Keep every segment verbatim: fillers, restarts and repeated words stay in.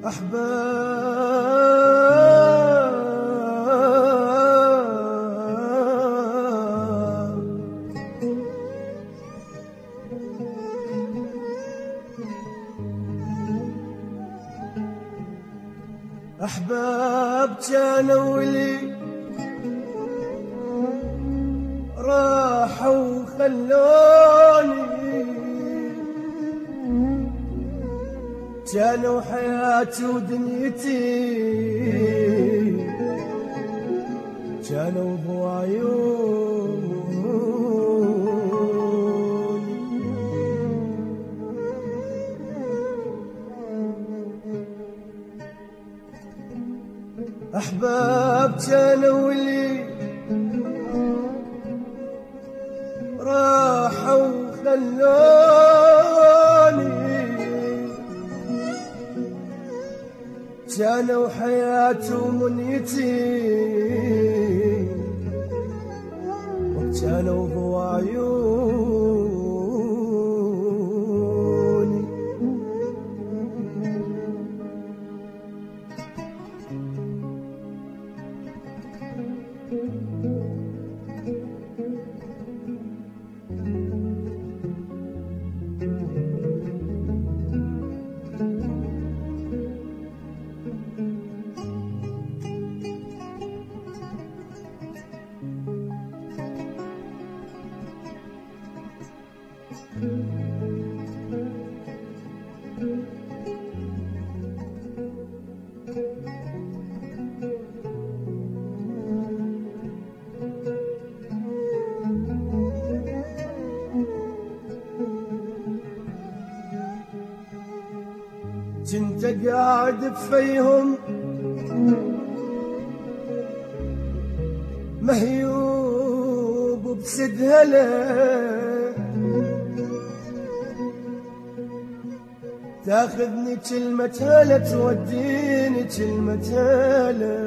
أحباب كانوا ولي راحوا خلوني، كانوا حياتي ودنيتي، كانوا ضوايوني. أحباب كانوا ولي راحوا خلوني، كانوا حياتي ومنيتي، وكانوا ضوايوني. كنت قاعد بفيهم مهيوب بسدهله، تاخذني كلمة هلا توديني كلمة هلا.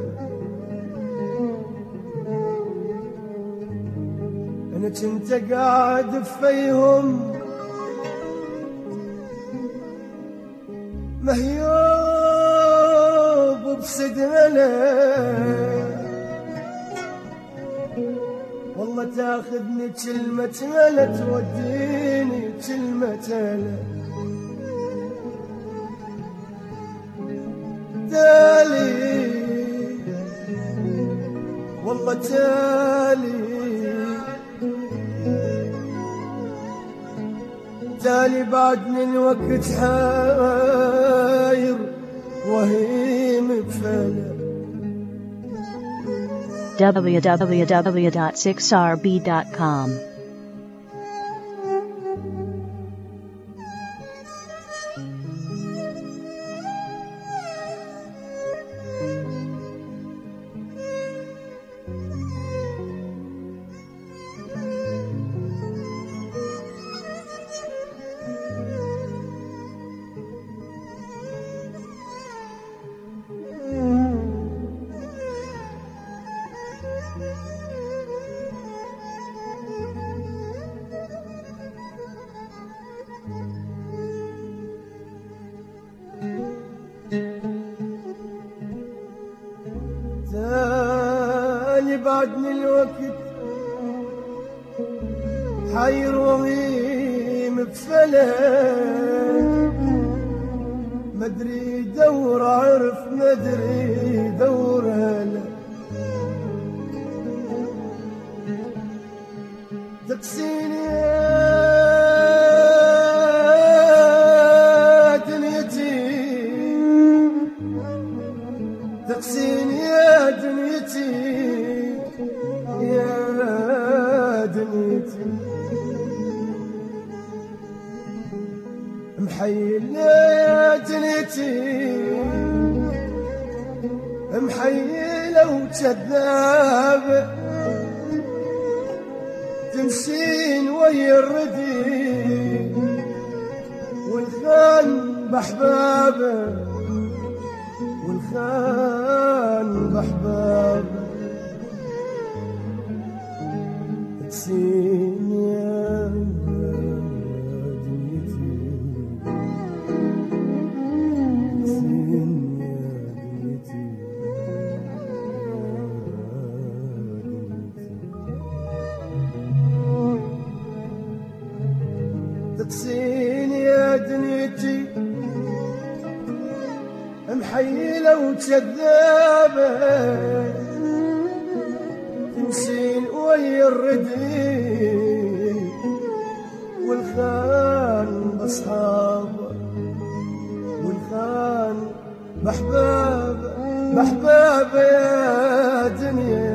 أنا كنت قاعد بفيهم مهيوب بسدهله، والله تاخذني كلمة هلا توديني كلمة هلا. تالي والله تالي تالي بعدني الوقت حاير وهيم بفلا. w w w dot six r b dot com تالي بعدني الوقت حير وغيم بفلا، مدري دور عرف مدري دور هلا. تقسيني يا دنيتي، تقسيني يا دنيتي يا دنيتي، محيل يا دنيتي محيلة وكذاب، تمشين ويا الردي والخان بحبابه، والخان بحبابه. تقسين يا دنيتي، تقسين تقسين يا دنيتي محيلة وكذابة، تمشين ويا الردي والخان بأصحابه والخان بأحبابه بأحبابه يا دنيا.